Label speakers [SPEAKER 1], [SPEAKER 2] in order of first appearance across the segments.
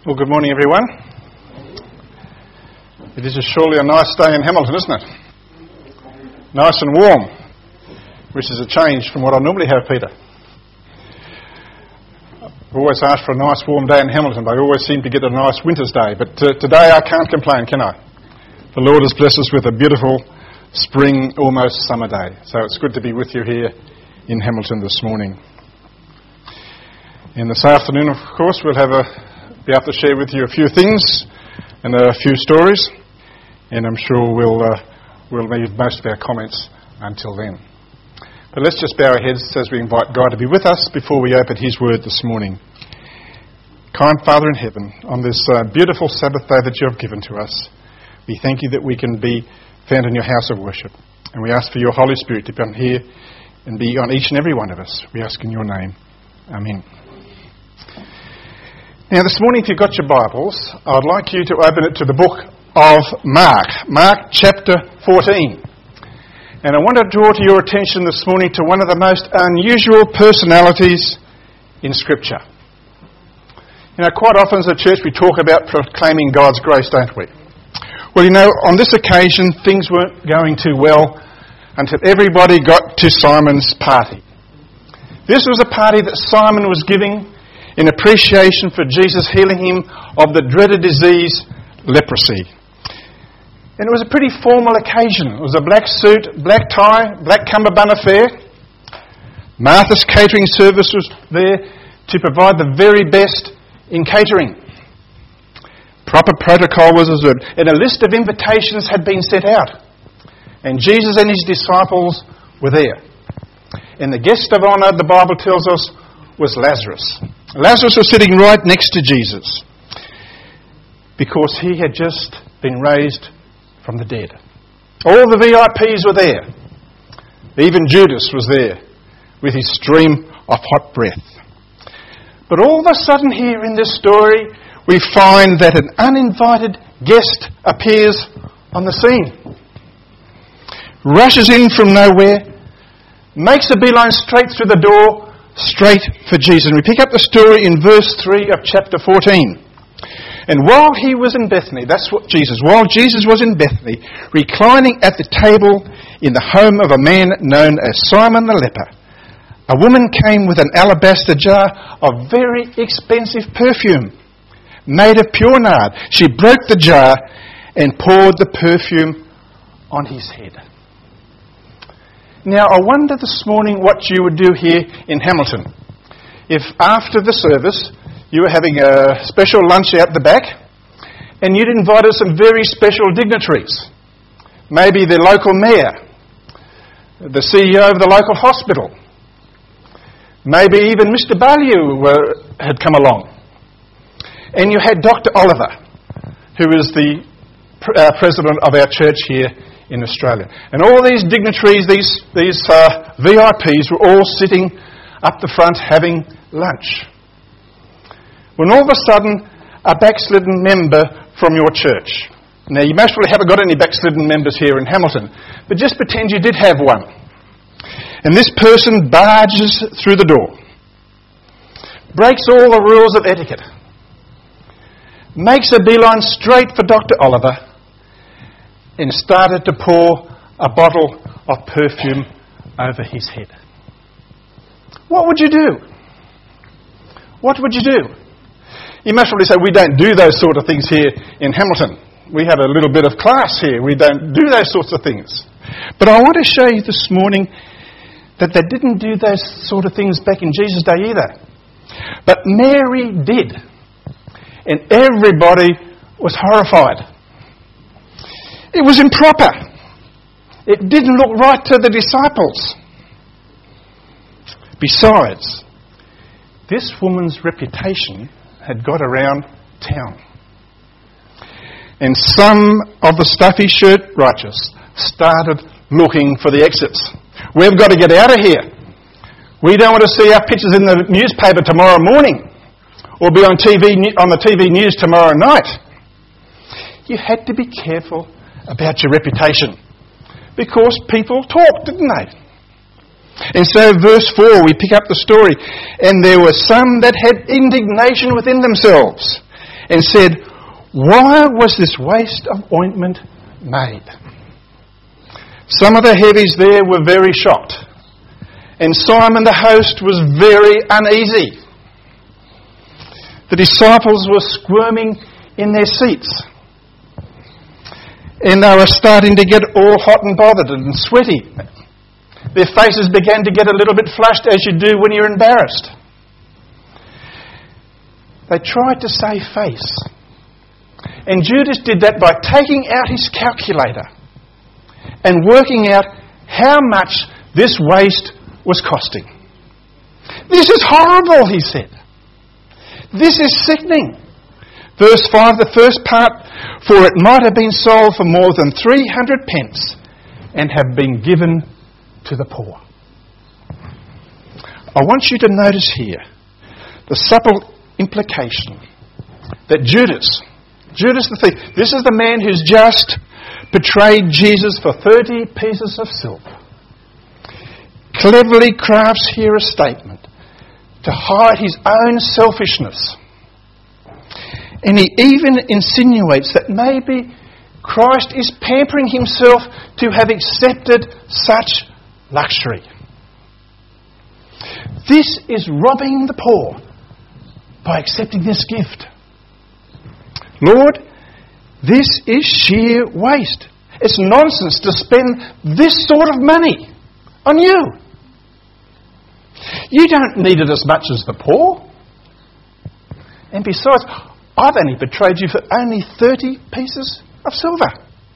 [SPEAKER 1] Well, good morning, everyone. It is surely a nice day in Hamilton, isn't it? Nice and warm, which is a change from what I normally have, Peter. I always ask for a nice warm day in Hamilton, but I always seem to get a nice winter's day. But today I can't complain, can I? The Lord has blessed us with a beautiful spring, almost summer day. So it's good to be with you here in Hamilton this morning. And this afternoon, of course, we'll be able to share with you a few things and a few stories, and I'm sure we'll leave most of our comments until then. But let's just bow our heads as we invite God to be with us before we open His Word this morning. Kind Father in heaven, on this beautiful Sabbath day that you have given to us, we thank you that we can be found in your house of worship, and we ask for your Holy Spirit to come here and be on each and every one of us. We ask in your name. Amen. Now this morning, if you've got your Bibles, I'd like you to open it to the book of Mark chapter 14. And I want to draw to your attention this morning to one of the most unusual personalities in Scripture. You know, quite often as a church we talk about proclaiming God's grace, don't we? Well, you know, on this occasion things weren't going too well until everybody got to Simon's party. This was a party that Simon was giving in appreciation for Jesus healing him of the dreaded disease, leprosy. And it was a pretty formal occasion. It was a black suit, black tie, black cummerbund affair. Martha's catering service was there to provide the very best in catering. Proper protocol was observed, and a list of invitations had been sent out. And Jesus and his disciples were there. And the guest of honour, the Bible tells us, was Lazarus. Lazarus was sitting right next to Jesus because he had just been raised from the dead. All the VIPs were there. Even Judas was there with his stream of hot breath. But all of a sudden here in this story, we find that an uninvited guest appears on the scene. Rushes in from nowhere, makes a beeline straight through the door, straight for Jesus. And we pick up the story in verse 3 of chapter 14. And while he was in Bethany, while Jesus was in Bethany, reclining at the table in the home of a man known as Simon the leper, a woman came with an alabaster jar of very expensive perfume made of pure nard. She broke the jar and poured the perfume on his head. Now, I wonder this morning what you would do here in Hamilton. If after the service you were having a special lunch out the back and you'd invited some very special dignitaries, maybe the local mayor, the CEO of the local hospital, maybe even Mr. Ballieu had come along, and you had Dr. Oliver, who is the president of our church here in Australia. And all these dignitaries, these VIPs were all sitting up the front having lunch. When all of a sudden, a backslidden member from your church. Now, you most probably haven't got any backslidden members here in Hamilton, but just pretend you did have one. And this person barges through the door, breaks all the rules of etiquette, makes a beeline straight for Dr. Oliver, and started to pour a bottle of perfume over his head. What would you do? What would you do? You must probably say, we don't do those sort of things here in Hamilton. We have a little bit of class here. We don't do those sorts of things. But I want to show you this morning that they didn't do those sort of things back in Jesus' day either. But Mary did. And everybody was horrified. It was improper. It didn't look right to the disciples. Besides, this woman's reputation had got around town. And some of the stuffy shirt righteous started looking for the exits. We've got to get out of here. We don't want to see our pictures in the newspaper tomorrow morning or be on the TV news tomorrow night. You had to be careful about your reputation because people talked, didn't they? And so verse 4, we pick up the story. And there were some that had indignation within themselves and said, "Why was this waste of ointment made?" Some of the heavies there were very shocked, and Simon the host was very uneasy. The disciples were squirming in their seats, and they were starting to get all hot and bothered and sweaty. Their faces began to get a little bit flushed, as you do when you're embarrassed. They tried to save face. And Judas did that by taking out his calculator and working out how much this waste was costing. "This is horrible," he said. "This is sickening." Verse 5, the first part, "For it might have been sold for more than 300 pence and have been given to the poor." I want you to notice here the subtle implication that Judas the thief, this is the man who's just betrayed Jesus for 30 pieces of silver, cleverly crafts here a statement to hide his own selfishness. And he even insinuates that maybe Christ is pampering himself to have accepted such luxury. This is robbing the poor by accepting this gift. Lord, this is sheer waste. It's nonsense to spend this sort of money on you. You don't need it as much as the poor. And besides, I've only betrayed you for only 30 pieces of silver.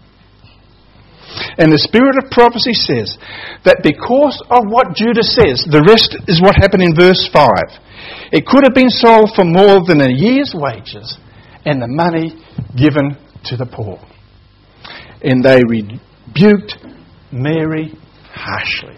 [SPEAKER 1] And the spirit of prophecy says that because of what Judas says, the rest is what happened in verse 5. It could have been sold for more than a year's wages and the money given to the poor. And they rebuked Mary harshly.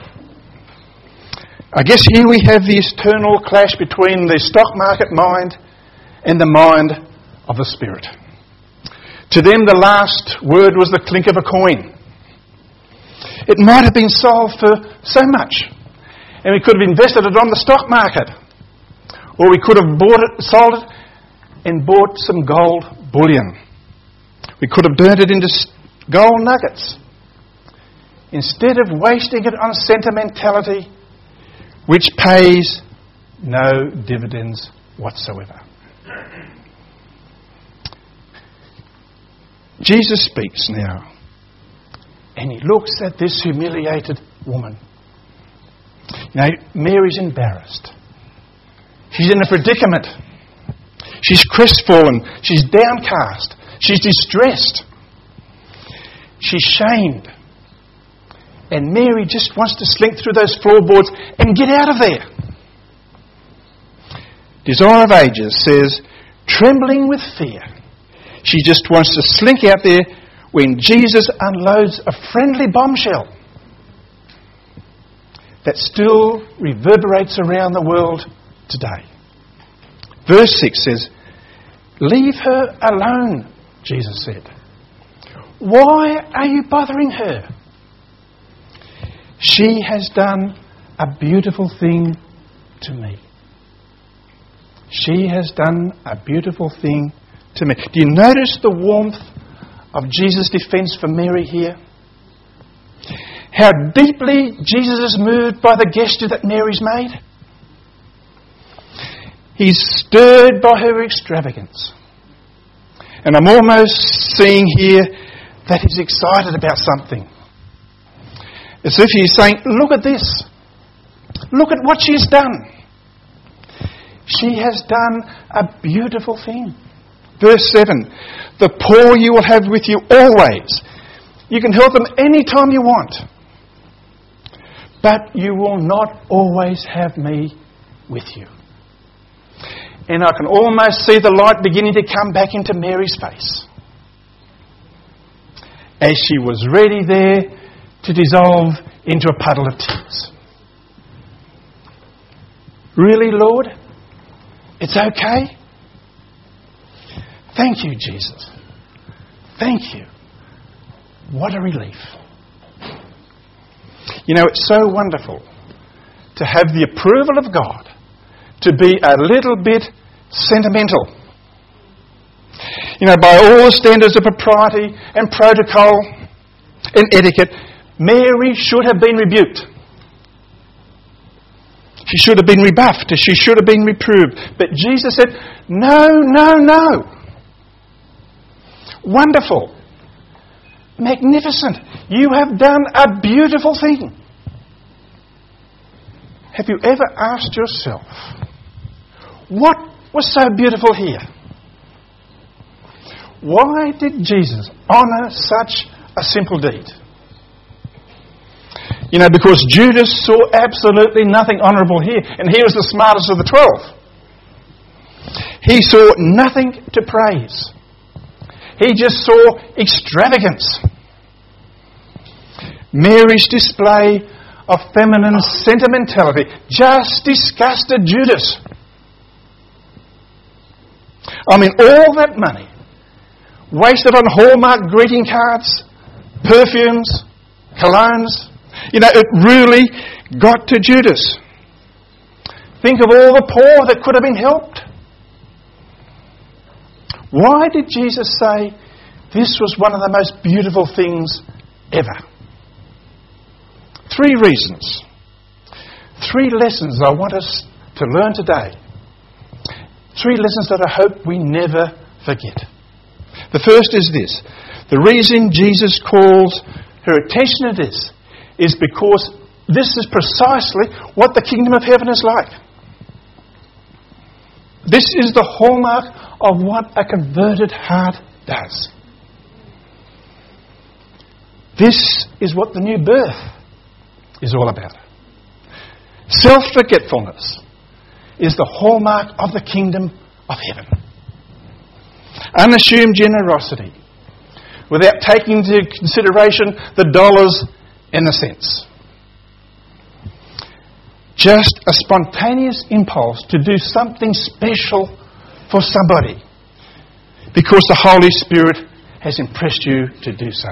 [SPEAKER 1] I guess here we have the eternal clash between the stock market mind and the mind of the Spirit. To them, the last word was the clink of a coin. It might have been sold for so much, and we could have invested it on the stock market, or we could have sold it and bought some gold bullion. We could have burnt it into gold nuggets, instead of wasting it on sentimentality, which pays no dividends whatsoever. Jesus speaks now, and he looks at this humiliated woman. Now, Mary's embarrassed. She's in a predicament. She's crestfallen. She's downcast. She's distressed. She's shamed. And Mary just wants to slink through those floorboards and get out of there. Desire of Ages says, trembling with fear, she just wants to slink out there when Jesus unloads a friendly bombshell that still reverberates around the world today. Verse 6 says, leave her alone, Jesus said. Why are you bothering her? She has done a beautiful thing to me. She has done a beautiful thing to me. Do you notice the warmth of Jesus' defence for Mary here? How deeply Jesus is moved by the gesture that Mary's made. He's stirred by her extravagance. And I'm almost seeing here that he's excited about something. As if he's saying, look at this. Look at what she's done. She has done a beautiful thing. Verse 7, the poor you will have with you always. You can help them any time you want. But you will not always have me with you. And I can almost see the light beginning to come back into Mary's face, as she was ready there to dissolve into a puddle of tears. Really, Lord? It's okay? Thank you, Jesus. Thank you. What a relief. You know, it's so wonderful to have the approval of God, to be a little bit sentimental. By all the standards of propriety and protocol and etiquette, Mary should have been rebuked. She should have been rebuffed. She should have been reproved. But Jesus said, no, no, no. Wonderful. Magnificent. You have done a beautiful thing. Have you ever asked yourself, what was so beautiful here? Why did Jesus honour such a simple deed? Because Judas saw absolutely nothing honourable here, and he was the smartest of the 12. He saw nothing to praise. He just saw extravagance. Mary's display of feminine sentimentality just disgusted Judas. All that money wasted on Hallmark greeting cards, perfumes, colognes. It really got to Judas. Think of all the poor that could have been helped. Why did Jesus say this was one of the most beautiful things ever? 3 reasons. 3 lessons I want us to learn today. 3 lessons that I hope we never forget. The first is this. The reason Jesus calls her attention to this is because this is precisely what the kingdom of heaven is like. This is the hallmark of what a converted heart does. This is what the new birth is all about. Self-forgetfulness is the hallmark of the kingdom of heaven. Unassumed generosity, without taking into consideration the dollars and the cents. Just a spontaneous impulse to do something special for somebody because the Holy Spirit has impressed you to do so.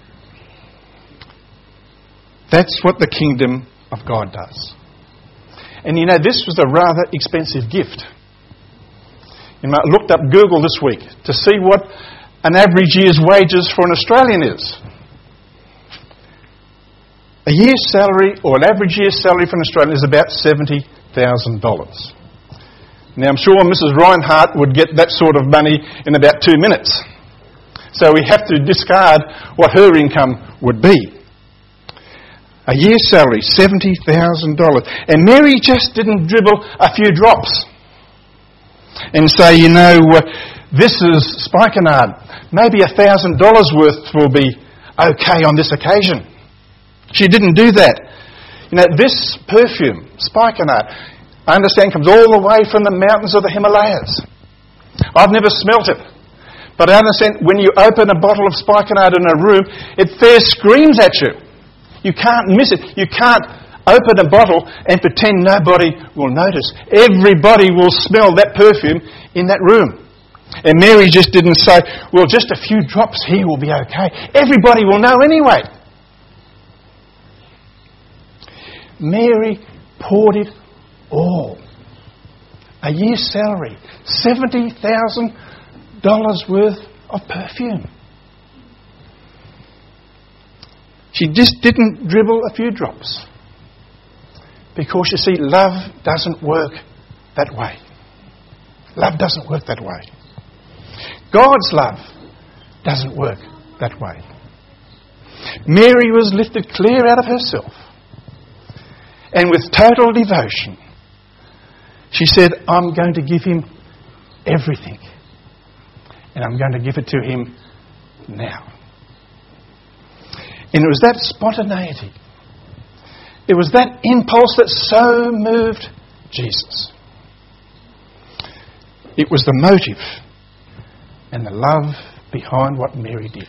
[SPEAKER 1] That's what the kingdom of God does. And this was a rather expensive gift. I looked up Google this week to see what an average year's wages for an Australian is. A year's salary, or an average year's salary for an Australian, is about $70,000. Now, I'm sure Mrs. Reinhardt would get that sort of money in about 2 minutes. So we have to discard what her income would be. A year's salary, $70,000. And Mary just didn't dribble a few drops and say, this is spikenard. Maybe $1,000 worth will be okay on this occasion. She didn't do that. This perfume, spikenard, I understand comes all the way from the mountains of the Himalayas. I've never smelt it. But I understand when you open a bottle of spikenard in a room, it fair screams at you. You can't miss it. You can't open a bottle and pretend nobody will notice. Everybody will smell that perfume in that room. And Mary just didn't say, well, just a few drops here will be okay. Everybody will know anyway. Mary poured it all. A year's salary. $70,000 worth of perfume. She just didn't dribble a few drops. Because you see, love doesn't work that way. Love doesn't work that way. God's love doesn't work that way. Mary was lifted clear out of herself. And with total devotion, she said, I'm going to give him everything. And I'm going to give it to him now. And it was that spontaneity. It was that impulse that so moved Jesus. It was the motive and the love behind what Mary did.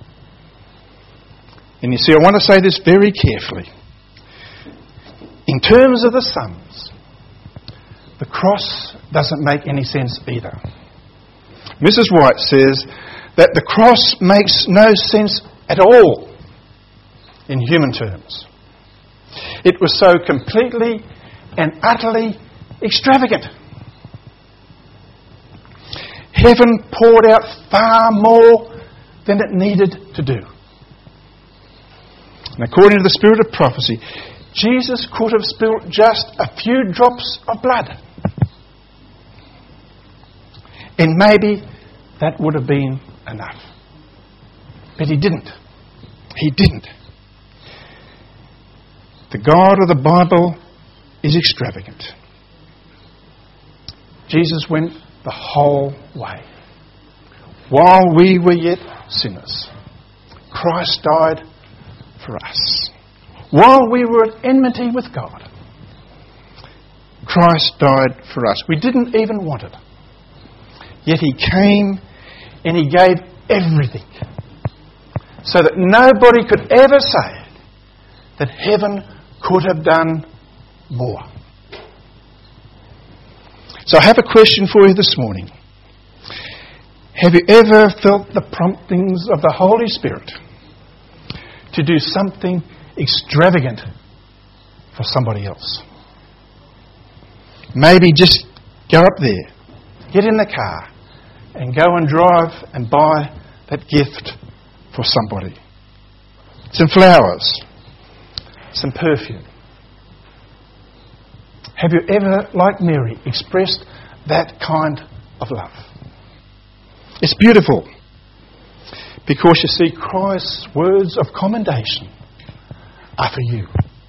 [SPEAKER 1] And you see, I want to say this very carefully. In terms of the sums, the cross doesn't make any sense either. Mrs. White says that the cross makes no sense at all in human terms. It was so completely and utterly extravagant. heaven poured out far more than it needed to do. And according to the spirit of prophecy, Jesus could have spilt just a few drops of blood. And maybe that would have been enough. But he didn't. He didn't. The God of the Bible is extravagant. Jesus went the whole way. While we were yet sinners, Christ died for us. While we were at enmity with God, Christ died for us. We didn't even want it. Yet he came and he gave everything so that nobody could ever say that heaven could have done more. So I have a question for you this morning. Have you ever felt the promptings of the Holy Spirit to do something extravagant for somebody else? Maybe just go up there, get in the car, and go and drive and buy that gift for somebody. Some flowers, some perfume. Have you ever, like Mary, expressed that kind of love? It's beautiful because you see Christ's words of commendation are for you.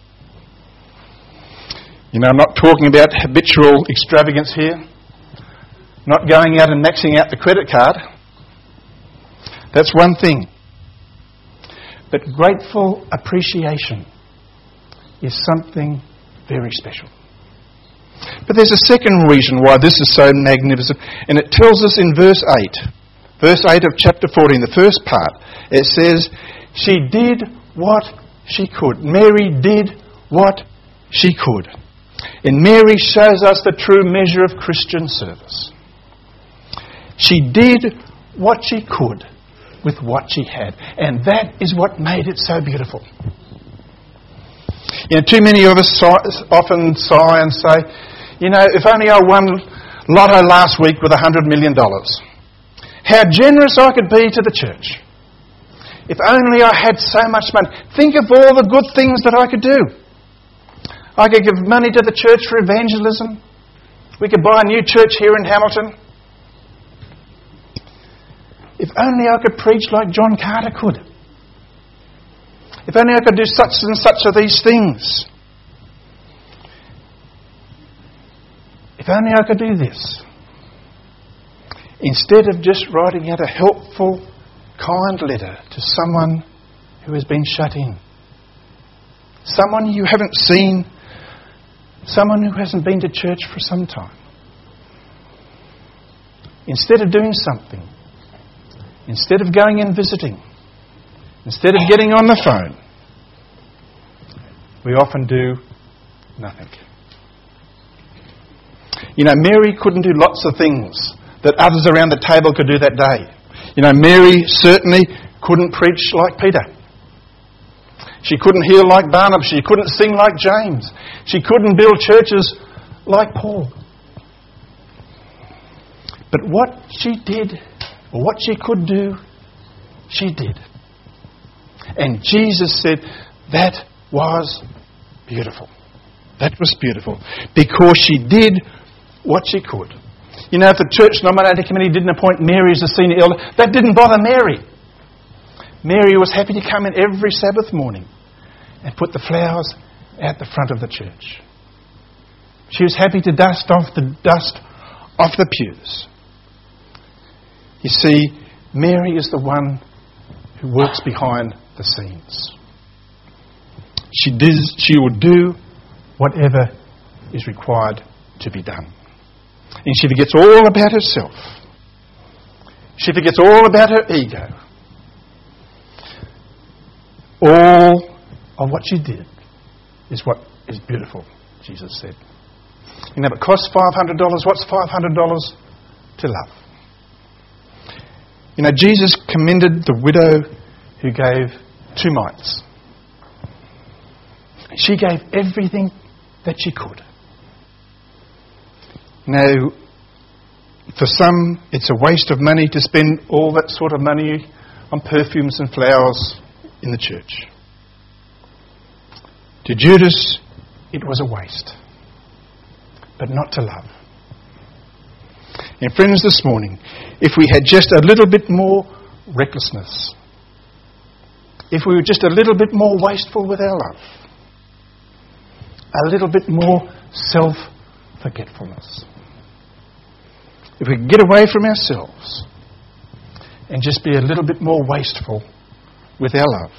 [SPEAKER 1] You know, I'm not talking about habitual extravagance here. Not going out and maxing out the credit card. That's one thing. But grateful appreciation is something very special. But there's a second reason why this is so magnificent, and it tells us in verse 8. Verse 8 of chapter 14, the first part. It says, she did what she could. Mary did what she could. And Mary shows us the true measure of Christian service. She did what she could with what she had. And that is what made it so beautiful. You know, too many of us often sigh and say, you know, if only I won Lotto last week with $100 million. How generous I could be to the church. If only I had so much money. Think of all the good things that I could do. I could give money to the church for evangelism. We could buy a new church here in Hamilton. If only I could preach like John Carter could. If only I could do such and such of these things. If only I could do this. Instead of just writing out a helpful, kind letter to someone who has been shut in. Someone you haven't seen. Someone who hasn't been to church for some time. Instead of doing something. Instead of going and visiting. Instead of getting on the phone. We often do nothing. You know, Mary couldn't do lots of things that others around the table could do that day. You know, Mary certainly couldn't preach like Peter. She couldn't heal like Barnabas. She couldn't sing like James. She couldn't build churches like Paul. But what she did, or what she could do, she did. And Jesus said, that was beautiful. That was beautiful. Because she did what she could. You know, if the church nominating committee didn't appoint Mary as a senior elder, that didn't bother Mary. Mary was happy to come in every Sabbath morning and put the flowers at the front of the church. She was happy to dust off the dust off the pews. You see, Mary is the one who works behind the scenes. She will do whatever is required to be done. And she forgets all about herself. She forgets all about her ego. All of what she did is what is beautiful, Jesus said. You know, it costs $500. What's $500 to love? You know, Jesus commended the widow who gave 2 mites. She gave everything that she could. Now, For some, it's a waste of money to spend all that sort of money on perfumes and flowers in the church. To Judas, it was a waste, but not to love. And friends, this morning, if we had just a little bit more recklessness, if we were just a little bit more wasteful with our love, a little bit more self-forgetfulness, if we could get away from ourselves and just be a little bit more wasteful with our love.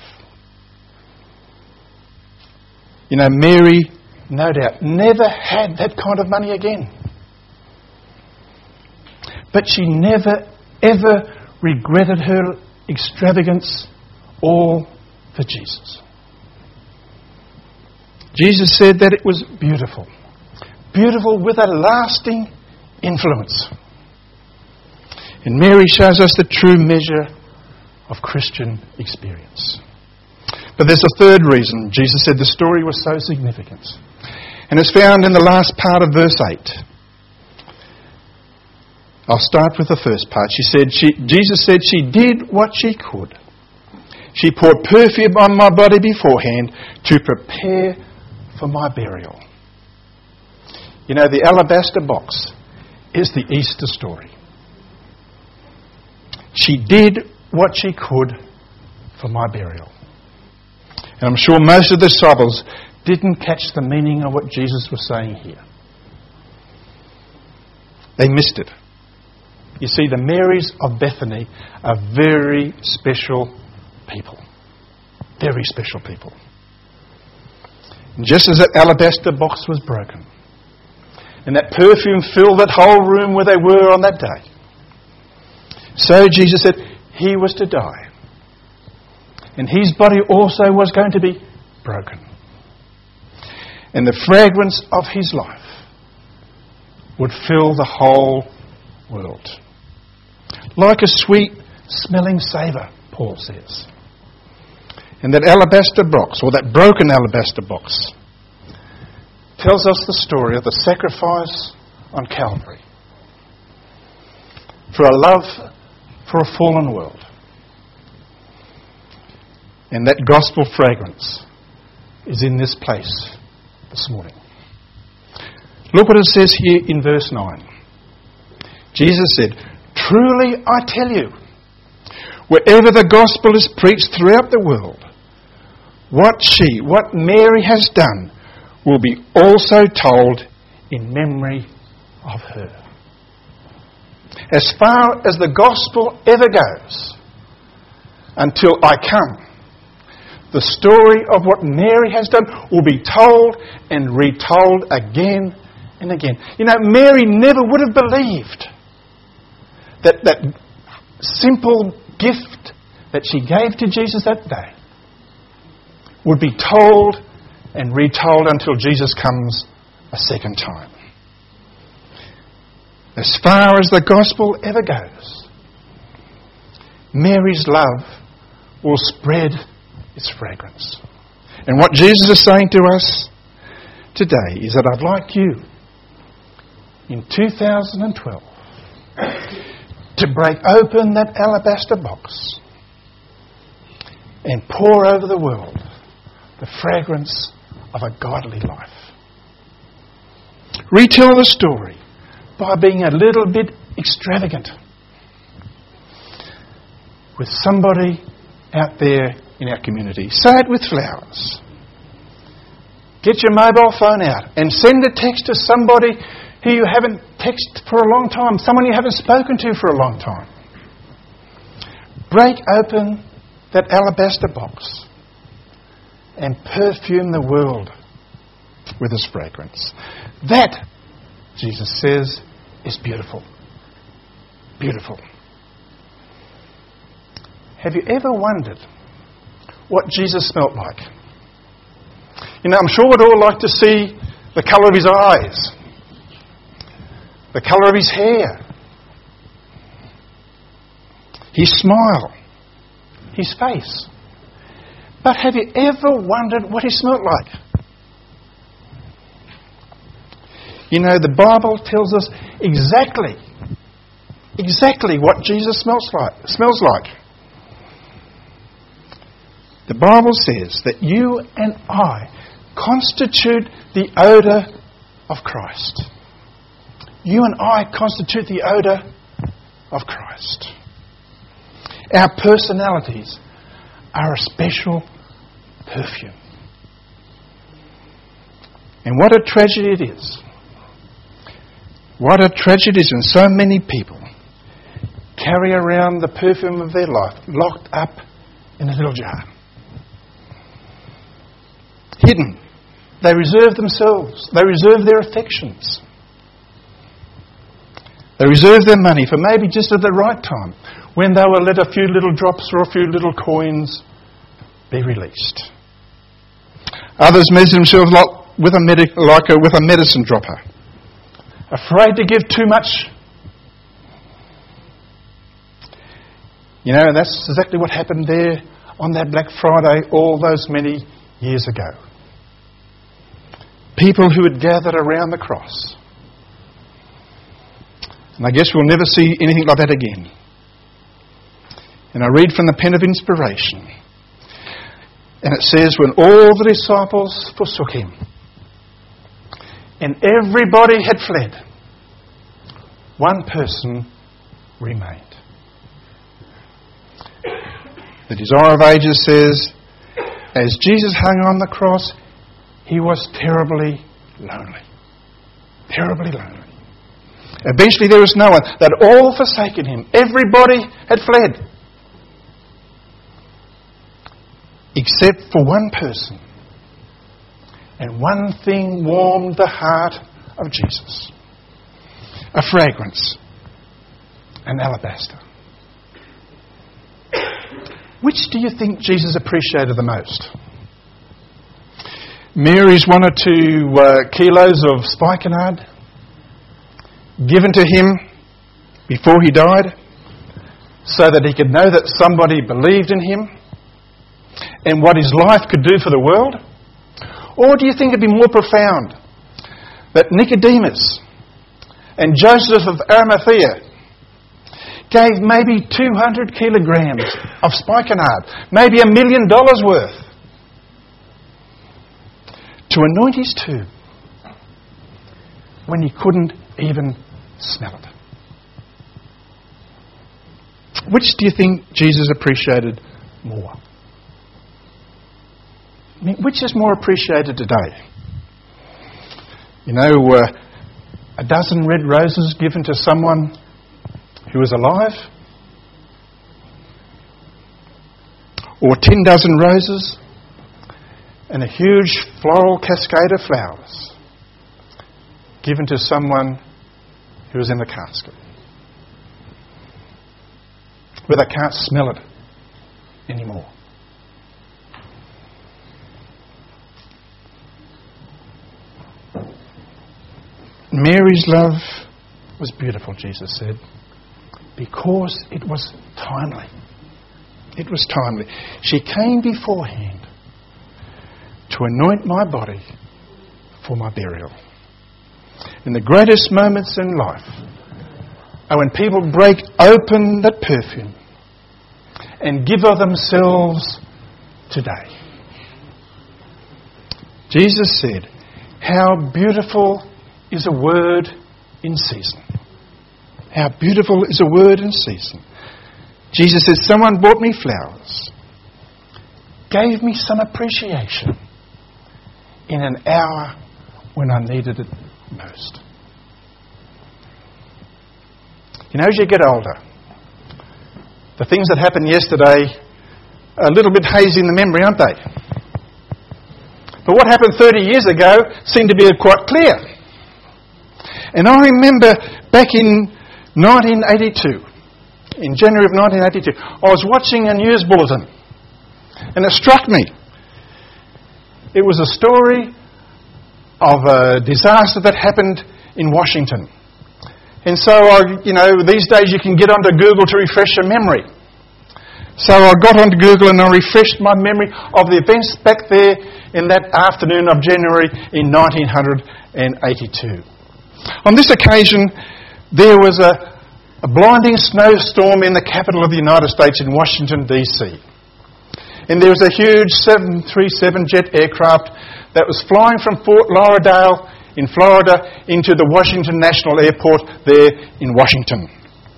[SPEAKER 1] You know, Mary, no doubt, never had that kind of money again. But she never, ever regretted her extravagance, all for Jesus. Jesus said that it was beautiful. Beautiful with a lasting influence. And Mary shows us the true measure of Christian experience. But there's a third reason Jesus said the story was so significant. And it's found in the last part of verse 8. I'll start with the first part. Jesus said she did what she could. She poured perfume on my body beforehand to prepare for my burial. You know, the alabaster box is the Easter story. She did what she could for my burial. And I'm sure most of the disciples didn't catch the meaning of what Jesus was saying here. They missed it. You see, the Marys of Bethany are very special people. Very special people. And just as that alabaster box was broken, and that perfume filled that whole room where they were on that day, so Jesus said he was to die. And his body also was going to be broken. And the fragrance of his life would fill the whole world. Like a sweet smelling savour, Paul says. And that alabaster box, or that broken alabaster box, tells us the story of the sacrifice on Calvary for a love for a fallen world. And that gospel fragrance is in this place this morning. Look what it says here in verse 9. Jesus said, "Truly I tell you, wherever the gospel is preached throughout the world, what Mary has done will be also told in memory of her." As far as the gospel ever goes, until I come, the story of what Mary has done will be told and retold again and again. You know, Mary never would have believed that simple gift that she gave to Jesus that day would be told and retold until Jesus comes a second time. As far as the gospel ever goes, Mary's love will spread its fragrance. And what Jesus is saying to us today is that I'd like you, in 2012, to break open that alabaster box and pour over the world the fragrance of a godly life. Retell the story by being a little bit extravagant with somebody out there in our community. Say it with flowers. Get your mobile phone out and send a text to somebody who you haven't texted for a long time, someone you haven't spoken to for a long time. Break open that alabaster box and perfume the world with its fragrance. That, Jesus says, is beautiful. Beautiful. Have you ever wondered what Jesus smelt like? You know, I'm sure we'd all like to see the colour of his eyes, the colour of his hair, his smile, his face. But have you ever wondered what he smelt like? You know, the Bible tells us exactly exactly what Jesus smells like. The Bible says that you and I constitute the odour of Christ. You and I constitute the odour of Christ. Our personalities are a special perfume. And what a tragedy it is. What a tragedy it is when so many people carry around the perfume of their life locked up in a little jar. Hidden. They reserve themselves. They reserve their affections. They reserve their money for maybe just at the right time, when they will let a few little drops or a few little coins be released. Others measure themselves with a medicine dropper, afraid to give too much. You know, that's exactly what happened there on that Black Friday all those many years ago. People who had gathered around the cross. And I guess we'll never see anything like that again. And I read from the pen of inspiration. And it says, when all the disciples forsook him, and everybody had fled, one person remained. The Desire of Ages says, as Jesus hung on the cross, he was terribly lonely. Terribly lonely. Eventually there was no one. They'd all forsaken him. Everybody had fled. Except for one person. And one thing warmed the heart of Jesus. A fragrance. An alabaster. Which do you think Jesus appreciated the most? Mary's 1 or 2 kilos of spikenard given to him before he died so that he could know that somebody believed in him and what his life could do for the world? Or do you think it'd be more profound that Nicodemus and Joseph of Arimathea gave maybe 200 kilograms of spikenard, maybe $1 million worth, to anoint his tomb when he couldn't even smell it? Which do you think Jesus appreciated more? I mean, which is more appreciated today? You know, a dozen red roses given to someone who is alive? Or 10 dozen roses and a huge floral cascade of flowers given to someone who is in the casket, where they can't smell it anymore? Mary's love was beautiful, Jesus said, because it was timely. It was timely. She came beforehand to anoint my body for my burial. And the greatest moments in life are when people break open that perfume and give of themselves today. Jesus said, how beautiful is a word in season. How beautiful is a word in season. Jesus said, someone bought me flowers, gave me some appreciation in an hour when I needed it most. You know, as you get older, the things that happened yesterday are a little bit hazy in the memory, aren't they? But what happened 30 years ago seemed to be quite clear. And I remember back in 1982, in January of 1982, I was watching a news bulletin and it struck me. It was a story of a disaster that happened in Washington. And so, these days you can get onto Google to refresh your memory. So I got onto Google and I refreshed my memory of the events back there in that afternoon of January in 1982. On this occasion, there was a a blinding snowstorm in the capital of the United States in Washington, D.C. And there was a huge 737 jet aircraft that was flying from Fort Lauderdale in Florida into the Washington National Airport there in Washington.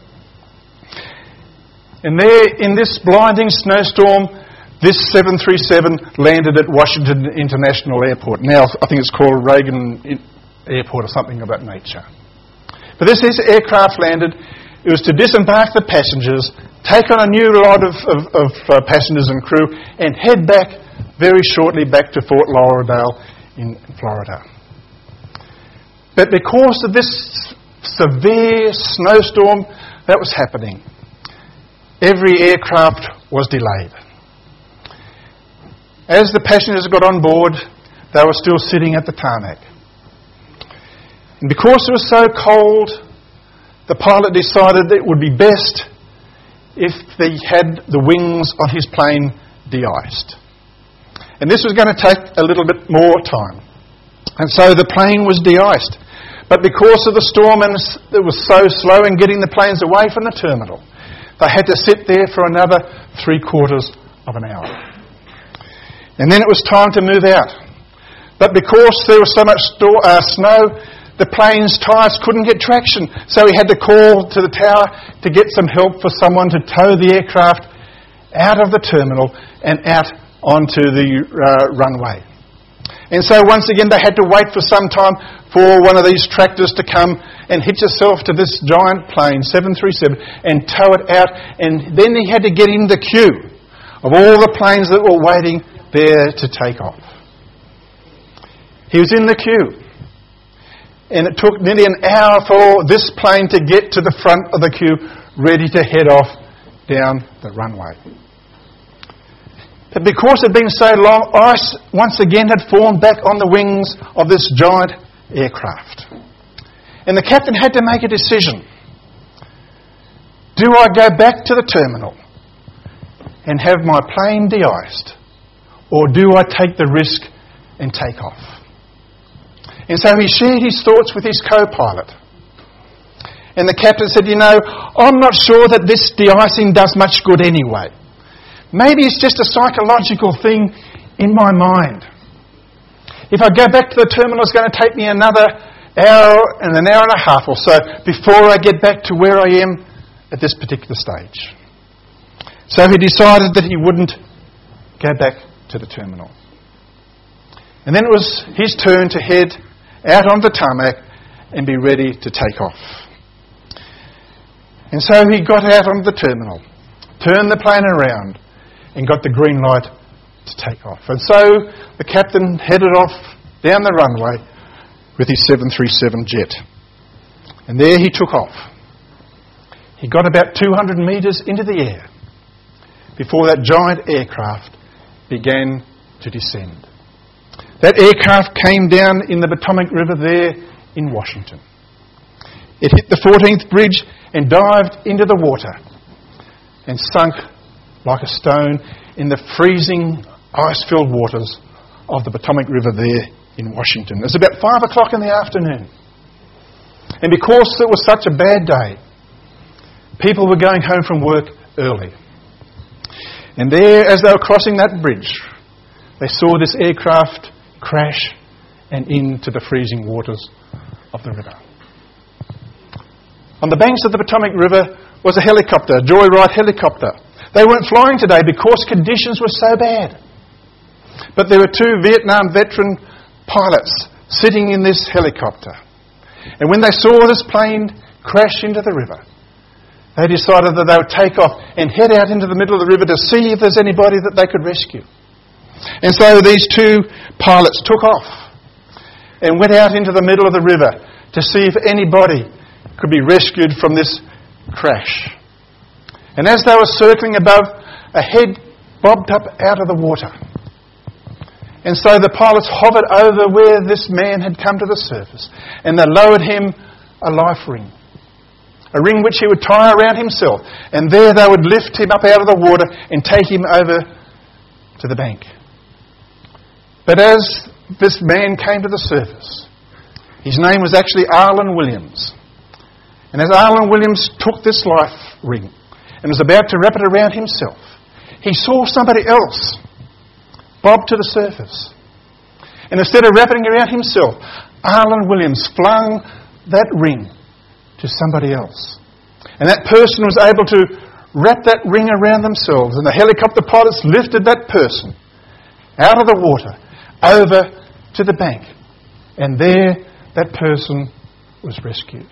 [SPEAKER 1] And there, in this blinding snowstorm, this 737 landed at Washington International Airport. Now, I think it's called Reagan Airport or something of that nature. But this aircraft landed. It was to disembark the passengers, take on a new lot of passengers and crew, and head back very shortly back to Fort Lauderdale in Florida. But because of this severe snowstorm that was happening, every aircraft was delayed. As the passengers got on board, they were still sitting at the tarmac. And because it was so cold, the pilot decided that it would be best if they had the wings of his plane de-iced. And this was going to take a little bit more time. And so the plane was de-iced. But because of the storm and it was so slow in getting the planes away from the terminal, they had to sit there for another 3/4 of an hour. And then it was time to move out. But because there was so much snow, the plane's tyres couldn't get traction. So he had to call to the tower to get some help for someone to tow the aircraft out of the terminal and out onto the runway. And so once again they had to wait for some time for one of these tractors to come and hitch itself to this giant plane, 737, and tow it out. And then he had to get in the queue of all the planes that were waiting there to take off. He was in the queue. And it took nearly an hour for this plane to get to the front of the queue, ready to head off down the runway. But because it had been so long, ice once again had formed back on the wings of this giant aircraft. And the captain had to make a decision. Do I go back to the terminal and have my plane de-iced, or do I take the risk and take off? And so he shared his thoughts with his co-pilot. And the captain said, I'm not sure that this de-icing does much good anyway. Maybe it's just a psychological thing in my mind. If I go back to the terminal, it's going to take me another hour and an hour and a half or so before I get back to where I am at this particular stage. So he decided that he wouldn't go back to the terminal. And then it was his turn to head out on the tarmac and be ready to take off. And so he got out on the terminal, turned the plane around, and got the green light to take off. And so the captain headed off down the runway with his 737 jet. And there he took off. He got about 200 metres into the air before that giant aircraft began to descend. That aircraft came down in the Potomac River there in Washington. It hit the 14th bridge and dived into the water and sunk like a stone in the freezing ice-filled waters of the Potomac River there in Washington. It was about 5 o'clock in the afternoon. And because it was such a bad day, people were going home from work early. And there, as they were crossing that bridge, they saw this aircraft crash and into the freezing waters of the river. On the banks of the Potomac River was a helicopter, a Joyride helicopter. They weren't flying today because conditions were so bad. But there were 2 Vietnam veteran pilots sitting in this helicopter. And when they saw this plane crash into the river, they decided that they would take off and head out into the middle of the river to see if there's anybody that they could rescue. And so these 2 pilots took off and went out into the middle of the river to see if anybody could be rescued from this crash. And as they were circling above, a head bobbed up out of the water. And so the pilots hovered over where this man had come to the surface, and they lowered him a life ring. A ring which he would tie around himself. And there they would lift him up out of the water and take him over to the bank. But as this man came to the surface, his name was actually Arlen Williams. And as Arlen Williams took this life ring and was about to wrap it around himself, he saw somebody else bob to the surface. And instead of wrapping it around himself, Arlen Williams flung that ring to somebody else. And that person was able to wrap that ring around themselves, and the helicopter pilots lifted that person out of the water over to the bank. And there that person was rescued.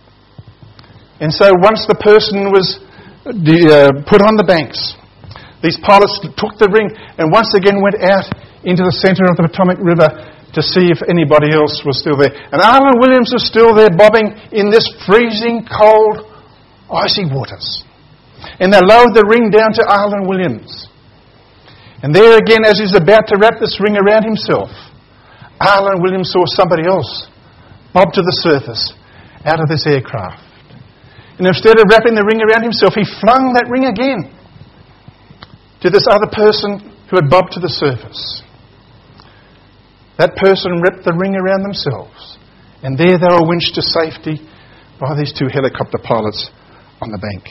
[SPEAKER 1] And so once the person was put on the banks, these pilots took the ring and once again went out into the centre of the Potomac River to see if anybody else was still there. And Arlen Williams was still there bobbing in this freezing cold, icy waters. And they lowered the ring down to Arlen Williams. And there again, as he's about to wrap this ring around himself, Arlen Williams saw somebody else bob to the surface out of this aircraft. And instead of wrapping the ring around himself, he flung that ring again to this other person who had bobbed to the surface. That person wrapped the ring around themselves, and there they were winched to safety by these two helicopter pilots on the bank.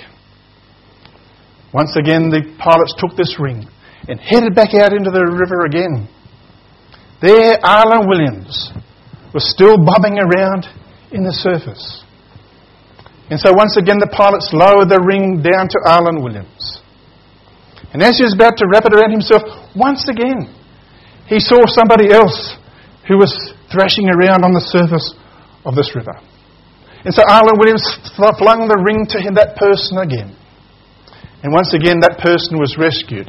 [SPEAKER 1] Once again, the pilots took this ring and headed back out into the river again. There, Arlen Williams was still bobbing around in the surface. And so once again, the pilots lowered the ring down to Arlen Williams. And as he was about to wrap it around himself, once again, he saw somebody else who was thrashing around on the surface of this river. And so Arlen Williams flung the ring to that person again. And once again, that person was rescued.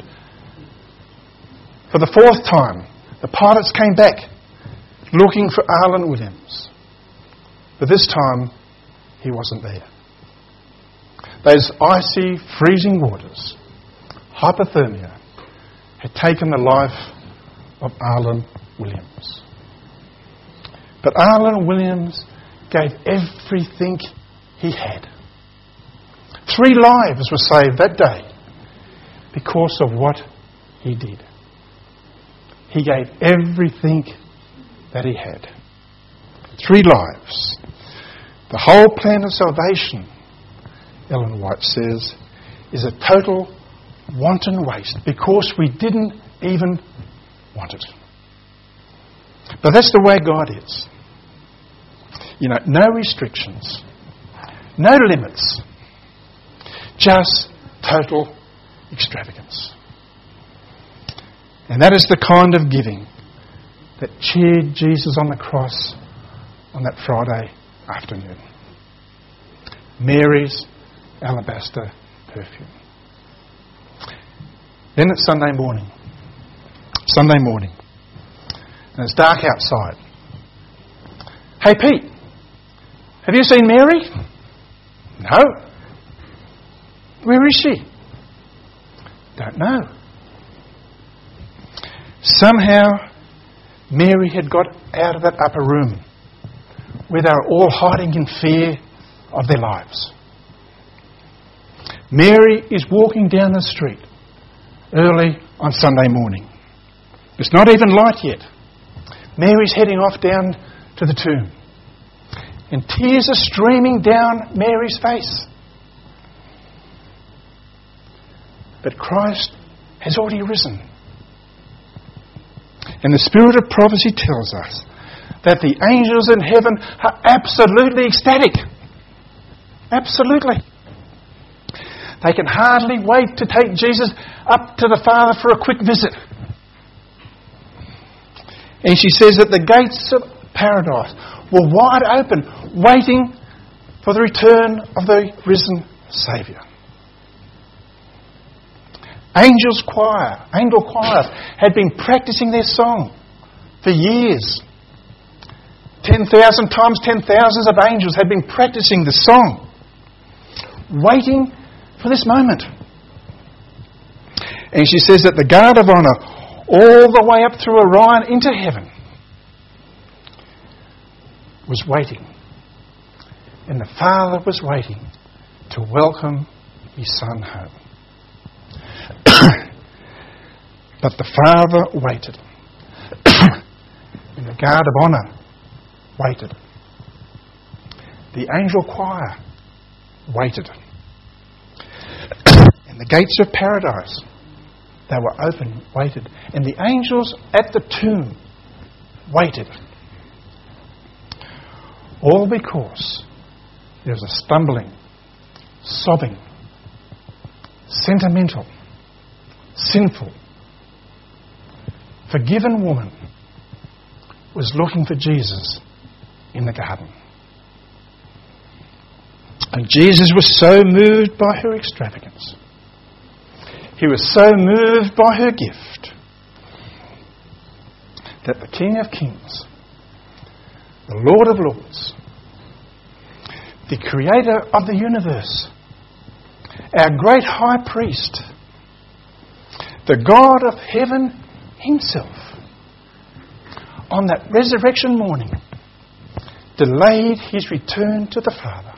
[SPEAKER 1] For the fourth time, the pilots came back looking for Arlen Williams. But this time, he wasn't there. Those icy, freezing waters, hypothermia, had taken the life of Arlen Williams. But Arlen Williams gave everything he had. 3 lives were saved that day because of what he did. He gave everything that he had. 3 lives. The whole plan of salvation, Ellen White says, is a total wanton waste because we didn't even want it. But that's the way God is. You know, no restrictions, no limits, just total extravagance. And that is the kind of giving that cheered Jesus on the cross on that Friday afternoon. Mary's alabaster perfume. Then it's Sunday morning. And it's dark outside. Hey Pete, have you seen Mary? No. Where is she? Don't know. Somehow Mary had got out of that upper room where they were all hiding in fear of their lives. Mary is walking down the street early on Sunday morning. It's not even light yet. Mary's heading off down to the tomb. And tears are streaming down Mary's face. But Christ has already risen. And the spirit of prophecy tells us that the angels in heaven are absolutely ecstatic. Absolutely. They can hardly wait to take Jesus up to the Father for a quick visit. And she says that the gates of paradise were wide open, waiting for the return of the risen Saviour. Angel choirs had been practising their song for years. 10,000 times 10,000s of angels had been practising the song, waiting for this moment. And she says that the guard of honour, all the way up through Orion into heaven, was waiting. And the Father was waiting to welcome his Son home. But the Father waited. And the guard of honour waited. The angel choir waited. And the gates of paradise, they were open, waited. And the angels at the tomb waited. All because there was a stumbling, sobbing, sentimental, sinful, forgiven woman was looking for Jesus in the garden. And Jesus was so moved by her extravagance. He was so moved by her gift that the King of Kings, the Lord of Lords, the Creator of the universe, our great High Priest, the God of heaven himself, on that resurrection morning, delayed his return to the Father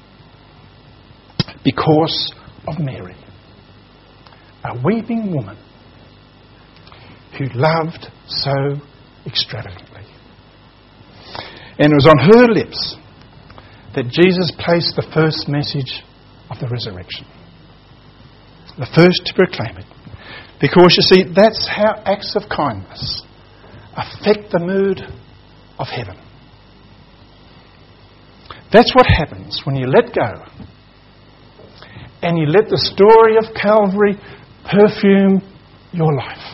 [SPEAKER 1] because of Mary, a weeping woman who loved so extravagantly. And it was on her lips that Jesus placed the first message of the resurrection, the first to proclaim it. Because you see, that's how acts of kindness affect the mood of heaven. That's what happens when you let go and you let the story of Calvary perfume your life.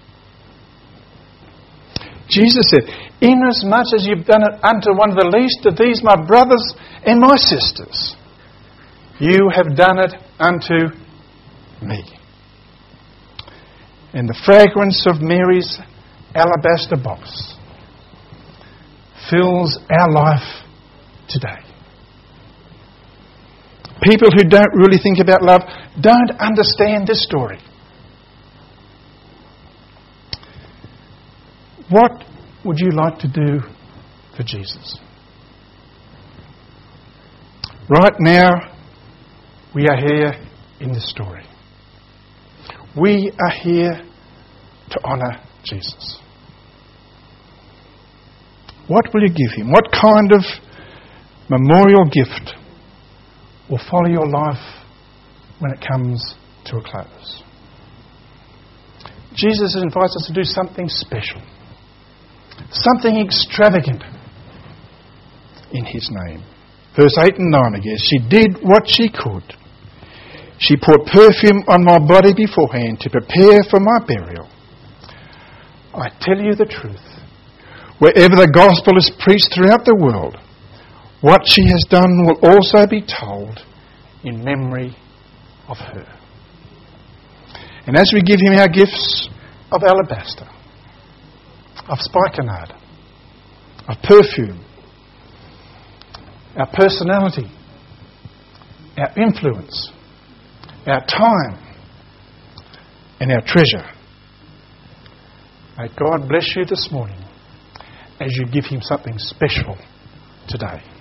[SPEAKER 1] Jesus said, "Inasmuch as you've done it unto one of the least of these my brothers and my sisters, you have done it unto me." And the fragrance of Mary's alabaster box fills our life today. People who don't really think about love don't understand this story. What would you like to do for Jesus? Right now, we are here in this story. We are here to honour Jesus. What will you give him? What kind of memorial gift will follow your life when it comes to a close? Jesus invites us to do something special, something extravagant in his name. Verse 8 and 9 again. She did what she could. She poured perfume on my body beforehand to prepare for my burial. I tell you the truth. Wherever the gospel is preached throughout the world, what she has done will also be told in memory of her. And as we give him our gifts of alabaster, of spikenard, of perfume, our personality, our influence, our time, and our treasure, may God bless you this morning as you give him something special today.